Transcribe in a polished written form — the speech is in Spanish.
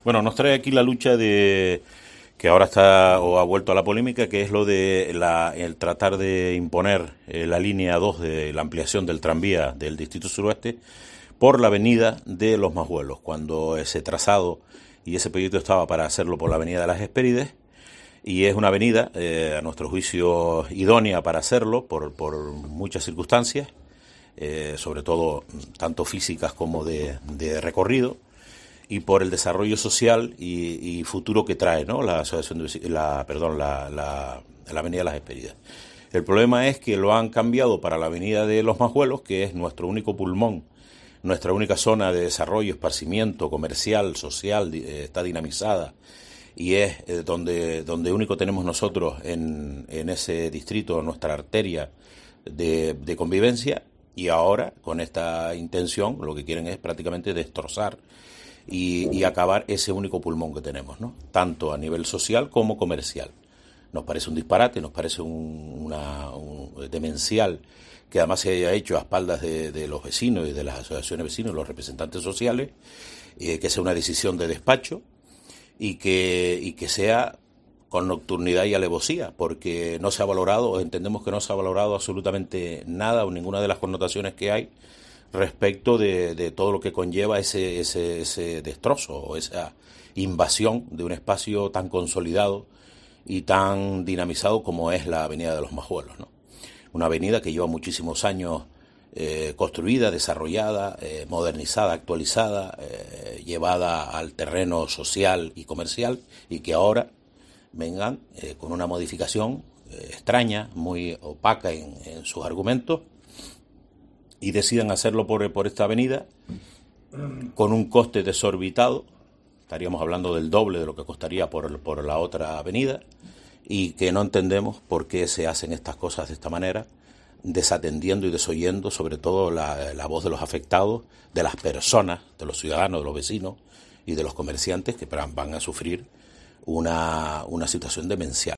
Bueno, nos trae aquí la lucha de que ahora está o ha vuelto a la polémica, que es lo de el tratar de imponer la línea 2 de la ampliación del tranvía del Distrito Suroeste por la avenida de Los Majuelos, cuando ese trazado y ese proyecto estaba para hacerlo por la avenida de las Hespérides, y es una avenida, a nuestro juicio, idónea para hacerlo por muchas circunstancias, sobre todo tanto físicas como de recorrido, y por el desarrollo social y futuro que trae, ¿no?, la asociación de la avenida de las Hespérides. El problema es que lo han cambiado para la avenida de Los Majuelos, que es nuestro único pulmón, nuestra única zona de desarrollo, esparcimiento comercial, social, está dinamizada, y es donde único tenemos nosotros en ese distrito nuestra arteria de convivencia. Y ahora, con esta intención, lo que quieren es prácticamente destrozar y acabar ese único pulmón que tenemos, ¿no?, tanto a nivel social como comercial. Nos parece un disparate, nos parece un demencial que además se haya hecho a espaldas de los vecinos y de las asociaciones de vecinos, los representantes sociales, que sea una decisión de despacho y que sea con nocturnidad y alevosía, porque no se ha valorado, entendemos que no se ha valorado absolutamente nada o ninguna de las connotaciones que hay respecto de todo lo que conlleva ese destrozo o esa invasión de un espacio tan consolidado y tan dinamizado como es la avenida de Los Majuelos, ¿no? Una avenida que lleva muchísimos años construida, desarrollada, modernizada, actualizada, llevada al terreno social y comercial, y que ahora vengan con una modificación extraña, muy opaca en sus argumentos, y decidan hacerlo por esta avenida con un coste desorbitado. Estaríamos hablando del doble de lo que costaría por la otra avenida, y que no entendemos por qué se hacen estas cosas de esta manera, desatendiendo y desoyendo sobre todo la voz de los afectados, de las personas, de los ciudadanos, de los vecinos y de los comerciantes que van a sufrir una situación demencial.